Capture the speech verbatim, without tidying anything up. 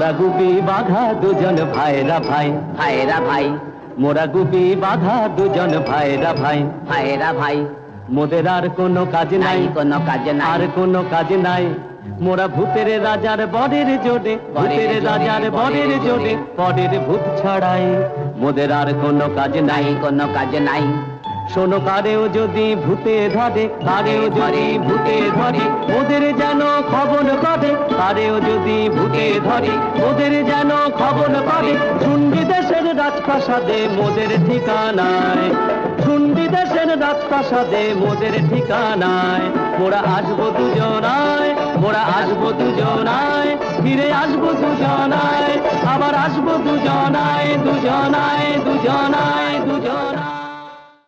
মোরা গুপি বাঘা দুজন ভাইরা ভাই, ভাইরা ভাই, মোরা গুপি বাঘা দুজন ভাইরা ভাই, ভাইরা ভাই। মোদের আর কোনো কাজ নাই, কোনো কাজ নাই, আর কোনো কাজ নাই। মোরা ভূতের রাজার বরের জোড়ে, ভূতের রাজার বরের জোড়ে, বরের ভূত ছাড়াই। মোদের আর কোনো কাজ নাই, কোনো কাজ নাই। শোনো কারেও যদি ভূতে ধরে, কারেও যদি ভূতে ধরে, ওদের যেন খবর করে। কারেও যদি ভূতে ধরে, ওদের যেন খবর করে। শুনবি দেশের রাজপ্রাসাদে মোদের ঠিকানায়, শুনবি দেশের রাজপ্রাসাদে মোদের ঠিকানায়। মোরা আসবো দুজনায়, মোরা আসবো দুজনায়, ফিরে আসবো দুজনায়, আবার আসবো দুজনায়, দুজনায়, দুজনায়, দুজনায়।